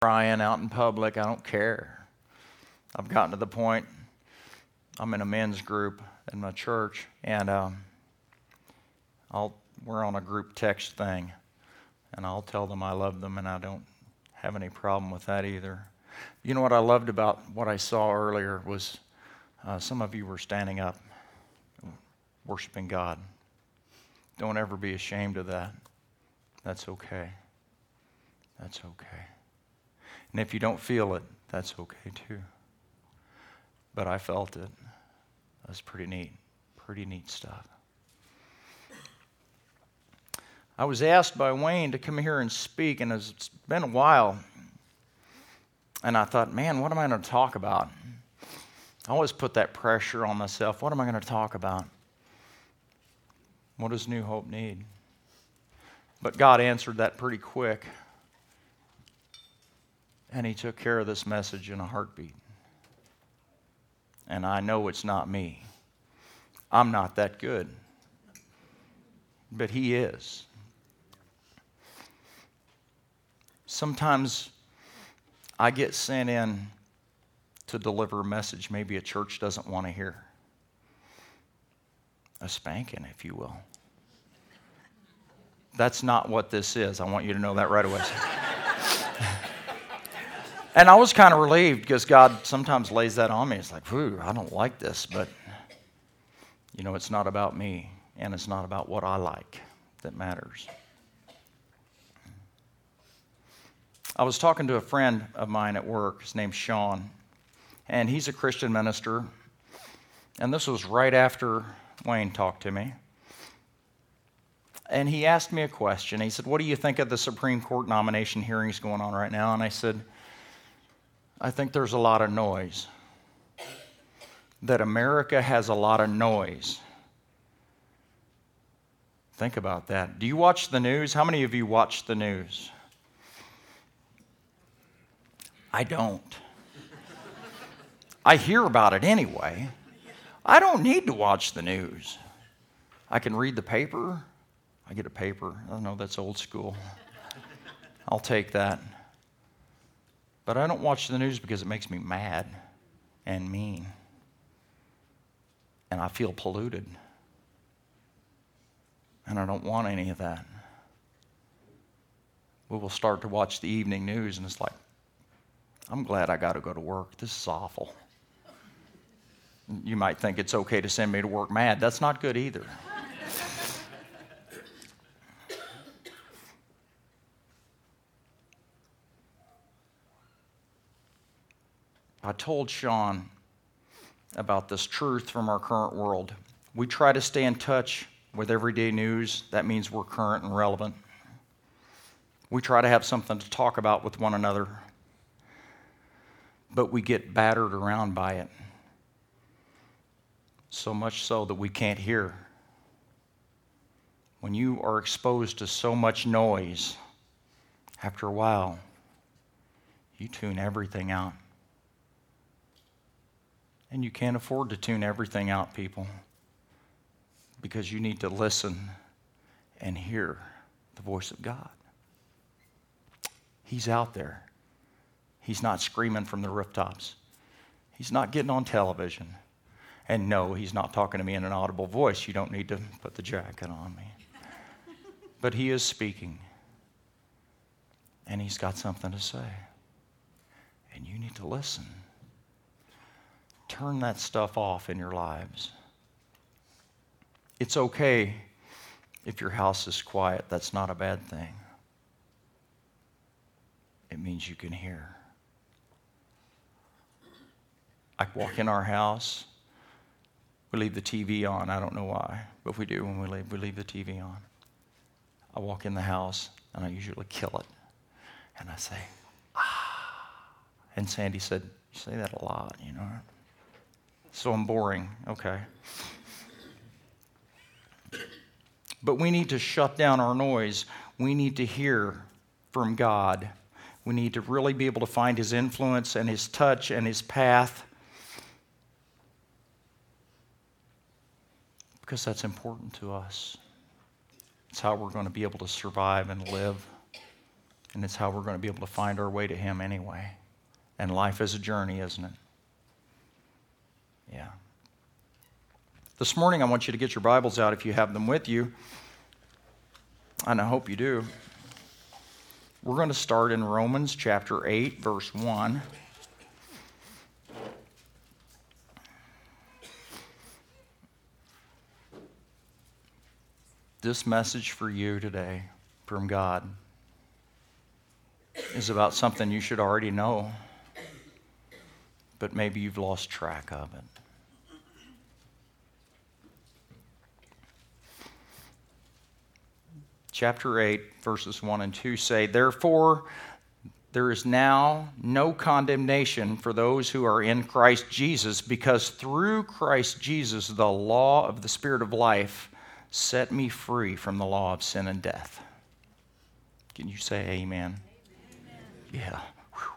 crying out in public. I don't care. I've gotten to the point, I'm in a men's group in my church, and we're on a group text thing, and I'll tell them I love them, and I don't have any problem with that either. You know what I loved about what I saw earlier was some of you were standing up, worshiping God. Don't ever be ashamed of that. That's okay. That's okay. And if you don't feel it, that's okay too. But I felt it. That's pretty neat stuff. I was asked by Wayne to come here and speak, and it's been a while. And I thought, man, what am I going to talk about? I always put that pressure on myself. What am I going to talk about? What does New Hope need? But God answered that pretty quick. And He took care of this message in a heartbeat. And I know it's not me. I'm not that good. But He is. Sometimes I get sent in to deliver a message maybe a church doesn't want to hear. A spanking, if you will. That's not what this is. I want you to know that right away. And I was kind of relieved because God sometimes lays that on me. It's like, whew, I don't like this, but you know, it's not about me, and it's not about what I like that matters. I was talking to a friend of mine at work. His name's Sean, and he's a Christian minister. And this was right after Wayne talked to me. And he asked me a question. He said, what do you think of the Supreme Court nomination hearings going on right now? And I said, I think there's a lot of noise. That America has a lot of noise. Think about that. Do you watch the news? How many of you watch the news? I don't. I hear about it anyway. I don't need to watch the news. I can read the paper. I get a paper. I know that's old school. I'll take that. But I don't watch the news because it makes me mad and mean. And I feel polluted. And I don't want any of that. We will start to watch the evening news, and it's like, I'm glad I got to go to work. This is awful. You might think it's okay to send me to work mad. That's not good either. I told Sean about this truth from our current world. We try to stay in touch with everyday news. That means we're current and relevant. We try to have something to talk about with one another. But we get battered around by it. So much so that we can't hear. When you are exposed to so much noise, after a while, you tune everything out. And you can't afford to tune everything out, people, because you need to listen and hear the voice of God. He's out there. He's not screaming from the rooftops. He's not getting on television. And no, He's not talking to me in an audible voice. You don't need to put the jacket on me. But He is speaking. And He's got something to say. And you need to listen. Turn that stuff off in your lives. It's okay if your house is quiet. That's not a bad thing. It means you can hear. I walk in our house. We leave the TV on. I don't know why, but we do when we leave the TV on. I walk in the house, and I usually kill it. And I say, ah. And Sandy said, you say that a lot, you know. So I'm boring. Okay. But we need to shut down our noise. We need to hear from God. We need to really be able to find His influence and His touch and His path. Because that's important to us. It's how we're going to be able to survive and live And it's how we're going to be able to find our way to Him anyway. And life is a journey, isn't it? Yeah. This morning, I want you to get your Bibles out if you have them with you. And I hope you do. We're going to start in Romans chapter 8, verse 1. This message for you today from God is about something you should already know, but maybe you've lost track of it. Chapter 8, verses 1 and 2 say, "Therefore, there is now no condemnation for those who are in Christ Jesus, because through Christ Jesus the law of the Spirit of life set me free from the law of sin and death." Can you say amen? Amen. Yeah. Whew.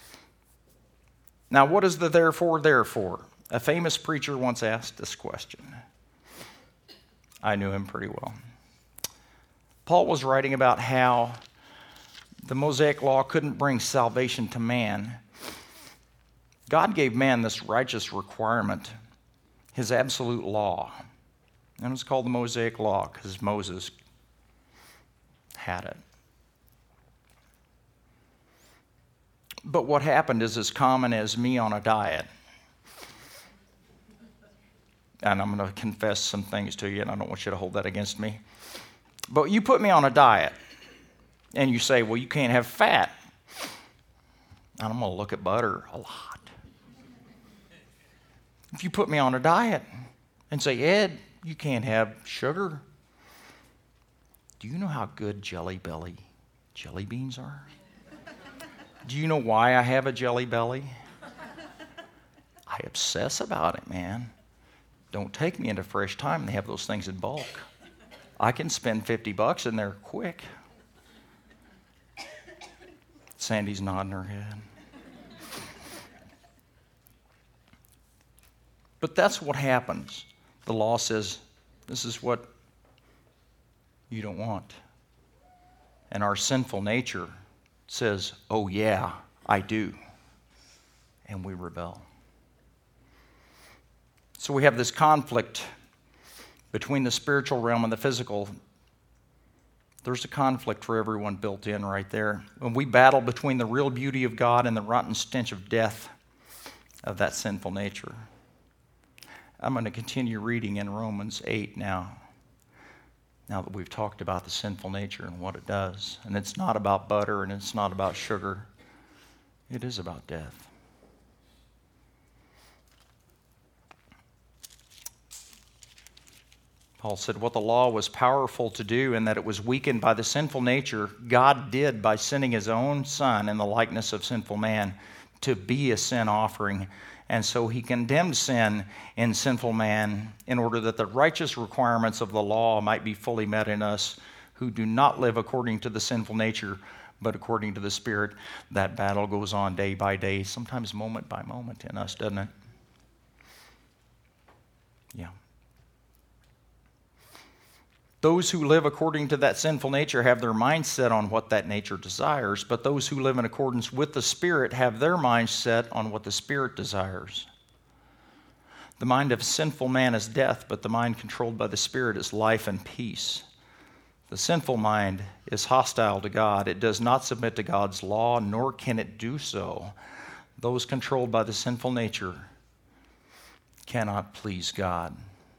Now, what is the therefore, therefore? A famous preacher once asked this question. I knew him pretty well. Paul was writing about how the Mosaic law couldn't bring salvation to man. God gave man this righteous requirement, his absolute law. And it was called the Mosaic law because Moses had it. But what happened is as common as me on a diet. And I'm going to confess some things to you, and I don't want you to hold that against me. But you put me on a diet, and you say, well, you can't have fat. And I'm going to look at butter a lot. If you put me on a diet and say, Ed, you can't have sugar. Do you know how good Jelly Belly jelly beans are? Do you know why I have a jelly belly? I obsess about it, man. Don't take me into Fresh Time. They have those things in bulk. I can spend $50 in there quick. Sandy's nodding her head. But that's what happens. The law says, this is what you don't want. And our sinful nature says, oh yeah, I do. And we rebel. So we have this conflict between the spiritual realm and the physical. There's a conflict for everyone built in right there. When we battle between the real beauty of God and the rotten stench of death of that sinful nature. I'm going to continue reading in Romans 8 now that we've talked about the sinful nature and what it does. And it's not about butter and it's not about sugar. It is about death. Paul said, what the law was powerful to do in that it was weakened by the sinful nature, God did by sending his own Son in the likeness of sinful man to be a sin offering. And so he condemned sin in sinful man in order that the righteous requirements of the law might be fully met in us who do not live according to the sinful nature, but according to the Spirit. That battle goes on day by day, sometimes moment by moment in us, doesn't it? Yeah. Those who live according to that sinful nature have their mind set on what that nature desires, but those who live in accordance with the Spirit have their mind set on what the Spirit desires. The mind of a sinful man is death, but the mind controlled by the Spirit is life and peace. The sinful mind is hostile to God. It does not submit to God's law, nor can it do so. Those controlled by the sinful nature cannot please God.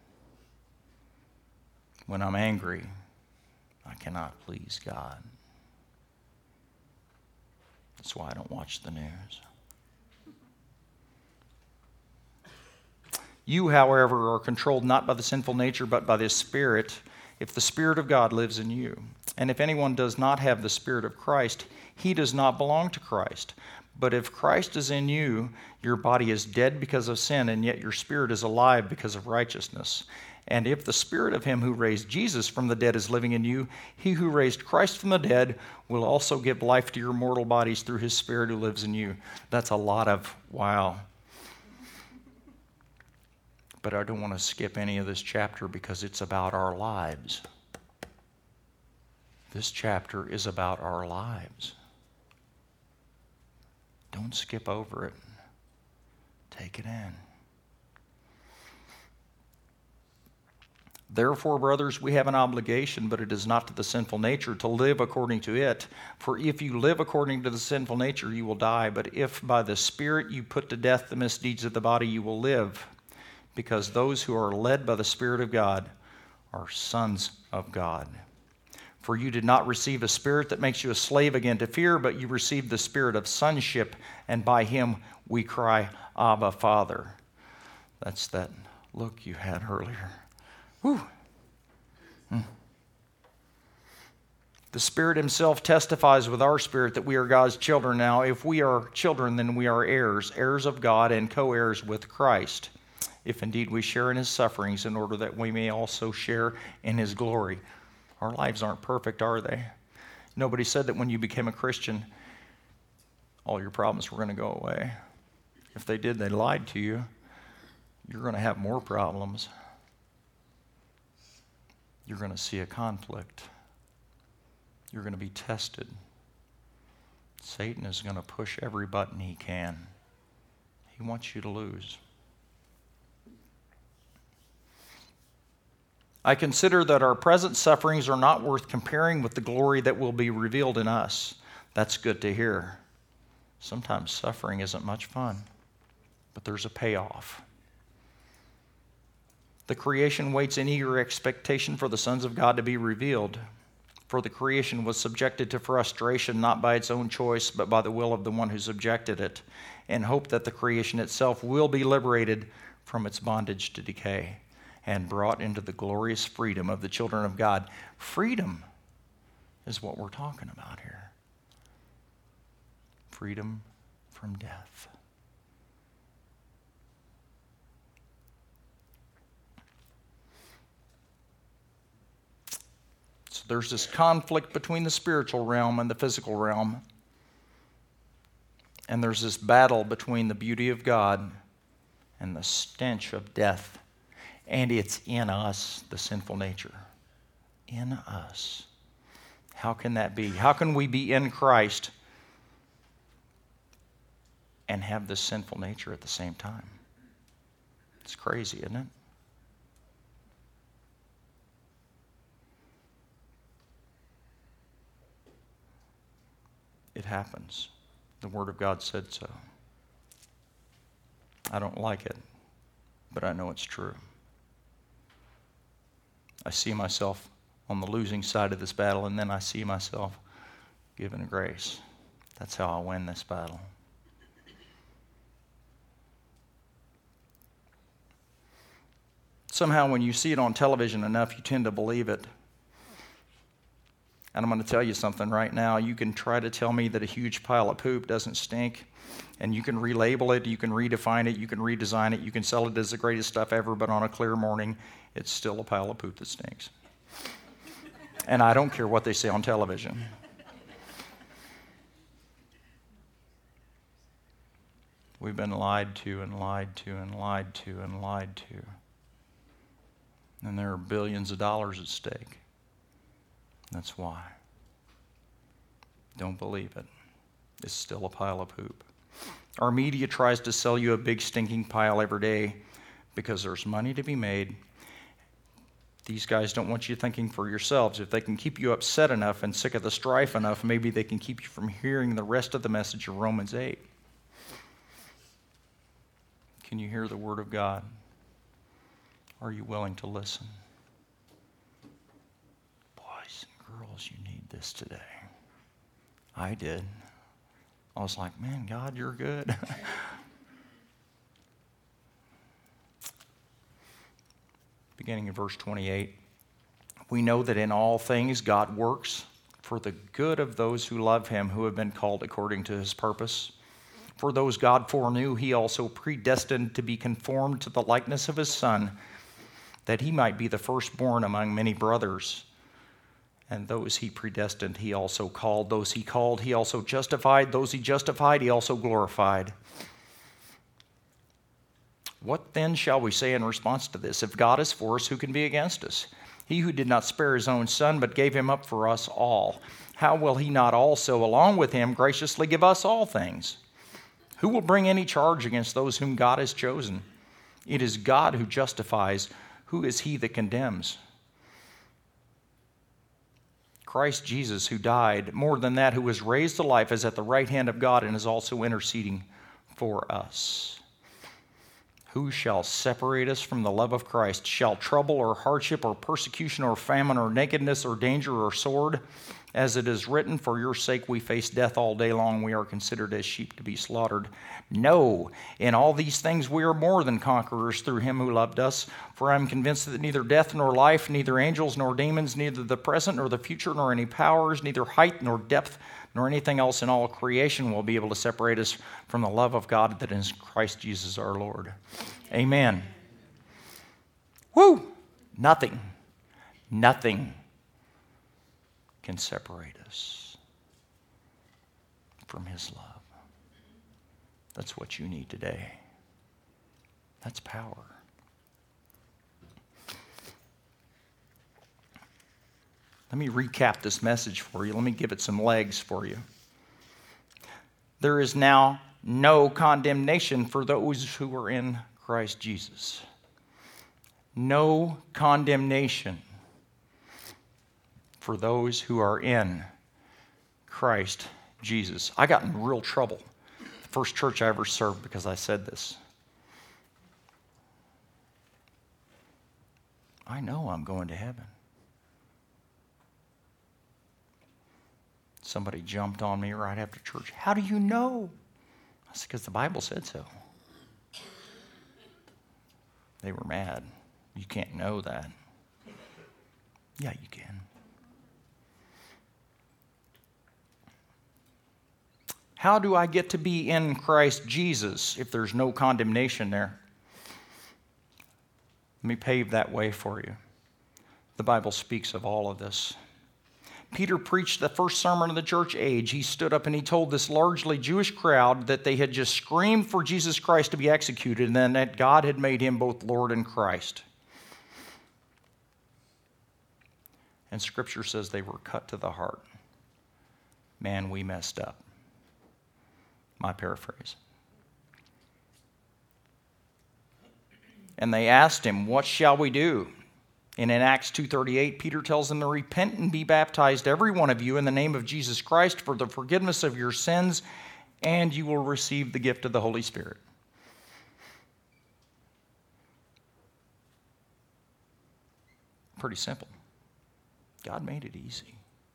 When I'm angry, I cannot please God. That's why I don't watch the news. You, however, are controlled not by the sinful nature, but by the Spirit, if the Spirit of God lives in you. And if anyone does not have the Spirit of Christ, he does not belong to Christ. But if Christ is in you, your body is dead because of sin, and yet your spirit is alive because of righteousness. And if the Spirit of him who raised Jesus from the dead is living in you, he who raised Christ from the dead will also give life to your mortal bodies through his Spirit who lives in you. That's a lot of wow. But I don't want to skip any of this chapter because it's about our lives. This chapter is about our lives. Don't skip over it. Take it in. Therefore, brothers, we have an obligation, but it is not to the sinful nature, to live according to it. For if you live according to the sinful nature, you will die. But if by the Spirit you put to death the misdeeds of the body, you will live. Because those who are led by the Spirit of God are sons of God. For you did not receive a spirit that makes you a slave again to fear, but you received the spirit of sonship, and by him we cry, Abba, Father. That's that look you had earlier. Whew. The Spirit himself testifies with our spirit that we are God's children. Now, if we are children, then we are heirs, heirs of God and co-heirs with Christ, if indeed we share in his sufferings, in order that we may also share in his glory. Our lives aren't perfect, are they? Nobody said that when you became a Christian, all your problems were going to go away. If they did, they lied to you. You're going to have more problems. You're going to see a conflict. You're going to be tested. Satan is going to push every button he can. He wants you to lose. I consider that our present sufferings are not worth comparing with the glory that will be revealed in us. That's good to hear. Sometimes suffering isn't much fun, but there's a payoff. The creation waits in eager expectation for the sons of God to be revealed. For the creation was subjected to frustration, not by its own choice, but by the will of the one who subjected it, in hope that the creation itself will be liberated from its bondage to decay and brought into the glorious freedom of the children of God. Freedom is what we're talking about here. Freedom from death. So there's this conflict between the spiritual realm and the physical realm. And there's this battle between the beauty of God and the stench of death. And it's in us, the sinful nature. In us. How can that be? How can we be in Christ and have this sinful nature at the same time? It's crazy, isn't it? It happens. The Word of God said so. I don't like it, but I know it's true. I see myself on the losing side of this battle, and then I see myself given grace. That's how I win this battle. Somehow when you see it on television enough, you tend to believe it. And I'm going to tell you something right now. You can try to tell me that a huge pile of poop doesn't stink, and you can relabel it, you can redefine it, you can redesign it, you can sell it as the greatest stuff ever, but on a clear morning, it's still a pile of poop that stinks. And I don't care what they say on television. We've been lied to and lied to and lied to and lied to. And there are billions of dollars at stake. That's why. Don't believe it. It's still a pile of poop. Our media tries to sell you a big stinking pile every day because there's money to be made. These guys don't want you thinking for yourselves. If they can keep you upset enough and sick of the strife enough, maybe they can keep you from hearing the rest of the message of Romans 8. Can you hear the Word of God? Are you willing to listen? Boys and girls, you need this today. I did. I was like, man, God, you're good. Beginning in verse 28, we know that in all things God works for the good of those who love him, who have been called according to his purpose. For those God foreknew, he also predestined to be conformed to the likeness of his Son, that he might be the firstborn among many brothers. And those he predestined, he also called. Those he called, he also justified. Those he justified, he also glorified. What then shall we say in response to this? If God is for us, who can be against us? He who did not spare his own Son, but gave him up for us all, how will he not also, along with him, graciously give us all things? Who will bring any charge against those whom God has chosen? It is God who justifies. Who is he that condemns? Christ Jesus, who died, more than that, who was raised to life, is at the right hand of God and is also interceding for us. Who shall separate us from the love of Christ? Shall trouble or hardship or persecution or famine or nakedness or danger or sword? As it is written, for your sake we face death all day long. We are considered as sheep to be slaughtered. No, in all these things we are more than conquerors through him who loved us. For I am convinced that neither death nor life, neither angels nor demons, neither the present nor the future, nor any powers, neither height nor depth, nor anything else in all creation will be able to separate us from the love of God that is Christ Jesus our Lord. Amen. Woo! Nothing can separate us from his love. That's what you need today. That's power. Let me recap this message for you. Let me give it some legs for you. There is now no condemnation for those who are in Christ Jesus. No condemnation for those who are in Christ Jesus. I got in real trouble the first church I ever served because I said this. I know I'm going to heaven. Somebody jumped on me right after church. How do you know? I said, because the Bible said so. They were mad. You can't know that. Yeah, you can. How do I get to be in Christ Jesus if there's no condemnation there? Let me pave that way for you. The Bible speaks of all of this. Peter preached the first sermon of the church age. He stood up and he told this largely Jewish crowd that they had just screamed for Jesus Christ to be executed and then that God had made him both Lord and Christ. And Scripture says they were cut to the heart. Man, we messed up. My paraphrase. And they asked him, what shall we do? And in Acts 2:38, Peter tells them to repent and be baptized, every one of you, in the name of Jesus Christ for the forgiveness of your sins, and you will receive the gift of the Holy Spirit. Pretty simple. God made it easy.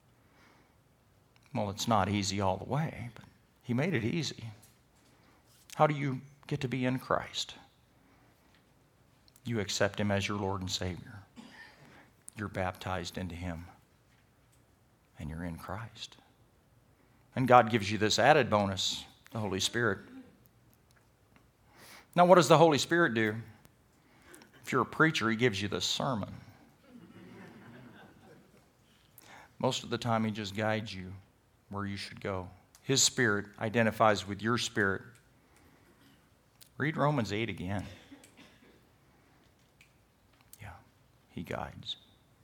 Well, it's not easy all the way, but he made it easy. How do you get to be in Christ? You accept him as your Lord and Savior. You're baptized into him, and you're in Christ. And God gives you this added bonus, the Holy Spirit. Now, what does the Holy Spirit do? If you're a preacher, he gives you this sermon. Most of the time, he just guides you where you should go. His Spirit identifies with your spirit. Read Romans 8 again. Yeah, he guides.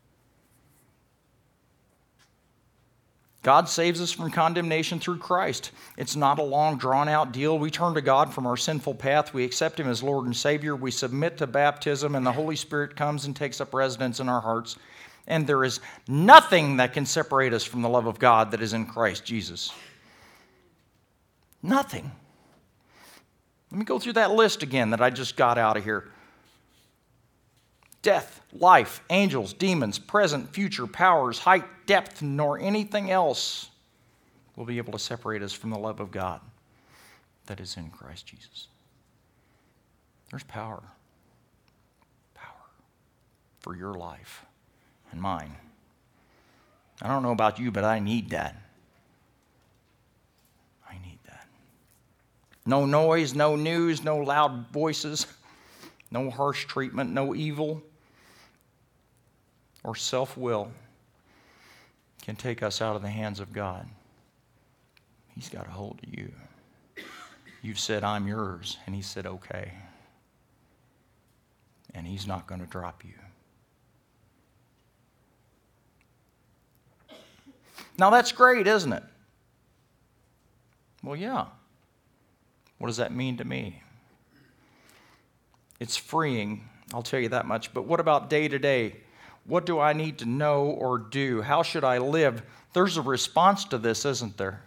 God saves us from condemnation through Christ. It's not a long, drawn-out deal. We turn to God from our sinful path. We accept him as Lord and Savior. We submit to baptism, and the Holy Spirit comes and takes up residence in our hearts. And there is nothing that can separate us from the love of God that is in Christ Jesus. Nothing. Let me go through that list again that I just got out of here. Death, life, angels, demons, present, future, powers, height, depth, nor anything else will be able to separate us from the love of God that is in Christ Jesus. There's power. Power for your life and mine. I don't know about you, but I need that. I need that. No noise, no news, no loud voices, no harsh treatment, no evil or self-will can take us out of the hands of God. He's got a hold of you. You've said, I'm yours, and he said, okay. And he's not going to drop you. Now that's great, isn't it? Well, yeah. What does that mean to me? It's freeing, I'll tell you that much. But what about day to day? What do I need to know or do? How should I live? There's a response to this, isn't there?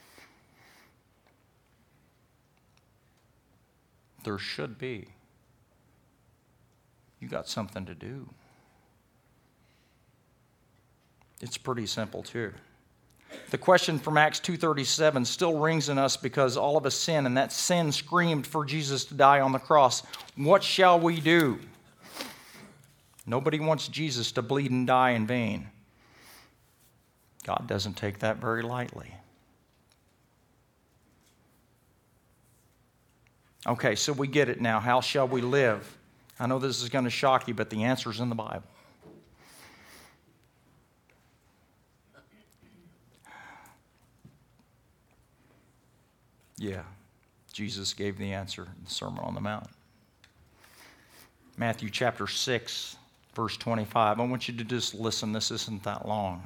There should be. You got something to do. It's pretty simple, too. The question from Acts 2:37 still rings in us because all of us sin, and that sin screamed for Jesus to die on the cross. What shall we do? Nobody wants Jesus to bleed and die in vain. God doesn't take that very lightly. Okay, so we get it now. How shall we live? I know this is going to shock you, but the answer's in the Bible. Yeah, Jesus gave the answer in the Sermon on the Mount. Matthew chapter 6, verse 25. I want you to just listen. This isn't that long.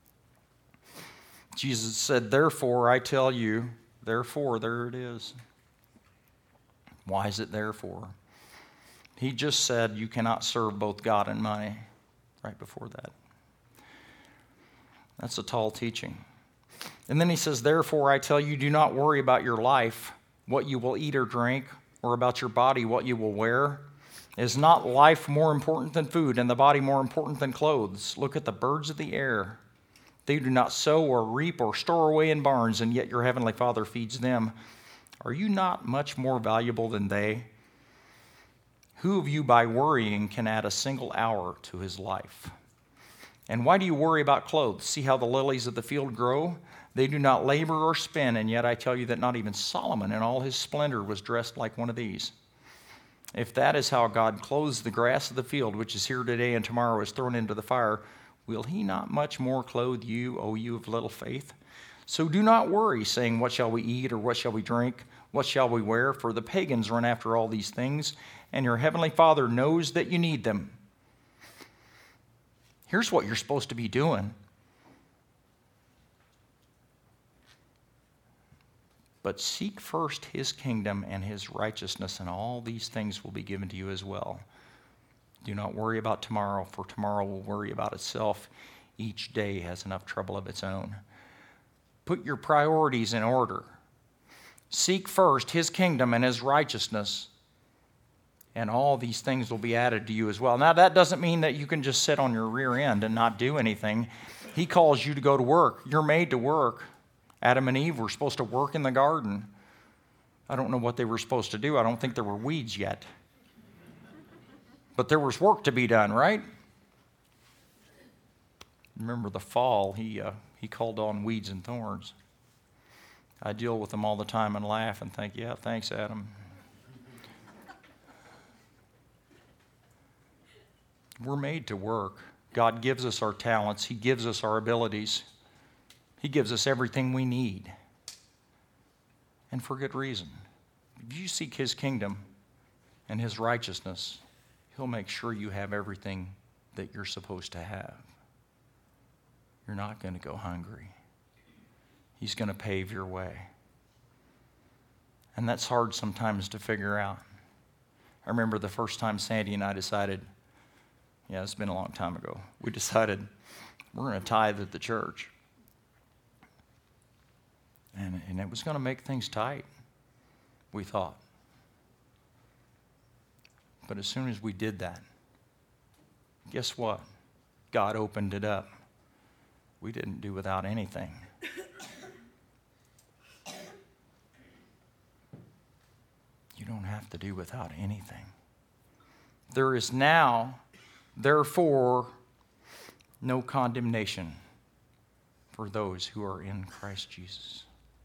Jesus said, therefore, I tell you, therefore, there it is. Why is it therefore? He just said you cannot serve both God and money right before that. That's a tall teaching. And then he says, therefore, I tell you, do not worry about your life, what you will eat or drink, or about your body, what you will wear. Is not life more important than food, and the body more important than clothes? Look at the birds of the air. They do not sow or reap or store away in barns, and yet your heavenly Father feeds them. Are you not much more valuable than they? Who of you by worrying can add a single hour to his life? And why do you worry about clothes? See how the lilies of the field grow? They do not labor or spin, and yet I tell you that not even Solomon in all his splendor was dressed like one of these. If that is how God clothes the grass of the field, which is here today and tomorrow is thrown into the fire, will he not much more clothe you, O you of little faith? So do not worry, saying, what shall we eat, or what shall we drink? What shall we wear? For the pagans run after all these things, and your heavenly Father knows that you need them. Here's what you're supposed to be doing. But seek first his kingdom and his righteousness, and all these things will be given to you as well. Do not worry about tomorrow, for tomorrow will worry about itself. Each day has enough trouble of its own. Put your priorities in order. Seek first his kingdom and his righteousness, and all these things will be added to you as well. Now, that doesn't mean that you can just sit on your rear end and not do anything. He calls you to go to work. You're made to work. Adam and Eve were supposed to work in the garden. I don't know what they were supposed to do. I don't think there were weeds yet. But there was work to be done, right? Remember the fall, he called on weeds and thorns. I deal with them all the time and laugh and think, yeah, thanks, Adam. We're made to work. God gives us our talents. He gives us our abilities. He gives us everything we need. And for good reason. If you seek his kingdom and his righteousness, he'll make sure you have everything that you're supposed to have. You're not going to go hungry. He's going to pave your way. And that's hard sometimes to figure out. I remember the first time Sandy and I decided, yeah, it's been a long time ago, we decided we're going to tithe at the church. And it was going to make things tight, we thought. But as soon as we did that, guess what? God opened it up. We didn't do without anything. You don't have to do without anything. There is now, therefore, no condemnation for those who are in Christ Jesus.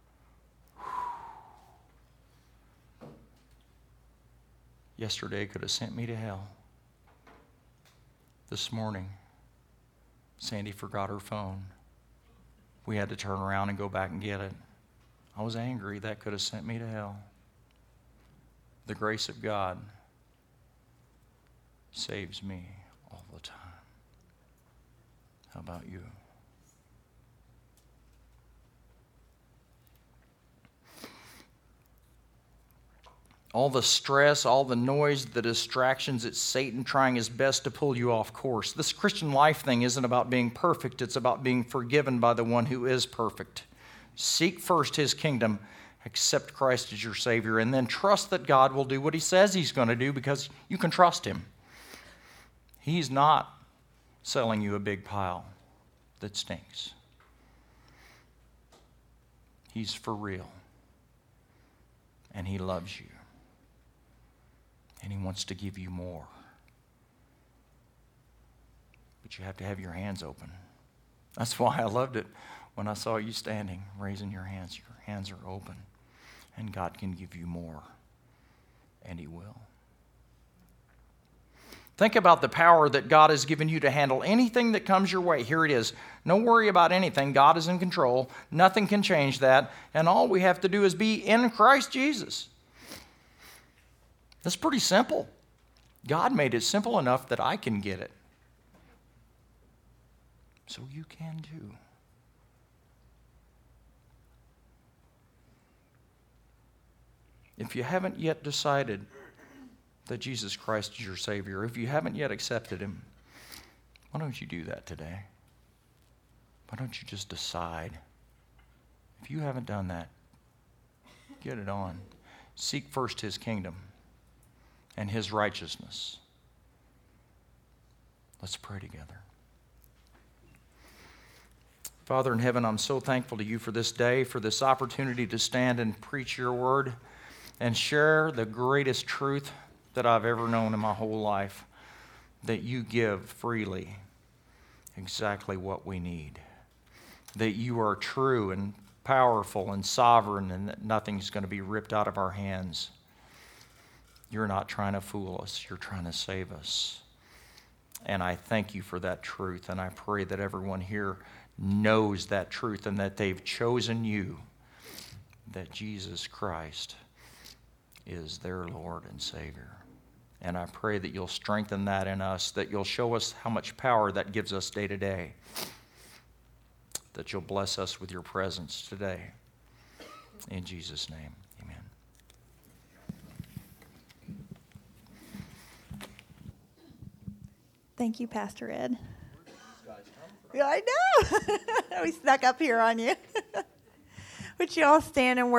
Yesterday could have sent me to hell. This morning, Sandy forgot her phone. We had to turn around and go back and get it. I was angry. That could have sent me to hell. The grace of God saves me all the time. How about you? All the stress, all the noise, the distractions, it's Satan trying his best to pull you off course. This Christian life thing isn't about being perfect. It's about being forgiven by the one who is perfect. Seek first his kingdom, accept Christ as your Savior, and then trust that God will do what he says he's going to do because you can trust him. He's not selling you a big pile that stinks. He's for real. And he loves you. And he wants to give you more. But you have to have your hands open. That's why I loved it when I saw you standing, raising your hands. Your hands are open. And God can give you more. And he will. Think about the power that God has given you to handle anything that comes your way. Here it is. No worry about anything. God is in control. Nothing can change that. And all we have to do is be in Christ Jesus. That's pretty simple. God made it simple enough that I can get it. So you can too. If you haven't yet decided that Jesus Christ is your Savior, if you haven't yet accepted him, why don't you do that today? Why don't you just decide? If you haven't done that, get it on. Seek first his kingdom and his righteousness. Let's pray together. Father in heaven, I'm so thankful to you for this day, for this opportunity to stand and preach your word and share the greatest truth that I've ever known in my whole life, that you give freely exactly what we need, that you are true and powerful and sovereign, and that nothing's going to be ripped out of our hands. You're not trying to fool us. You're trying to save us. And I thank you for that truth, and I pray that everyone here knows that truth and that they've chosen you, that Jesus Christ is their Lord and Savior. And I pray that you'll strengthen that in us, that you'll show us how much power that gives us day to day, that you'll bless us with your presence today. In Jesus' name, amen. Thank you, Pastor Ed. Yeah, I know. We snuck up here on you. Would you all stand and worship?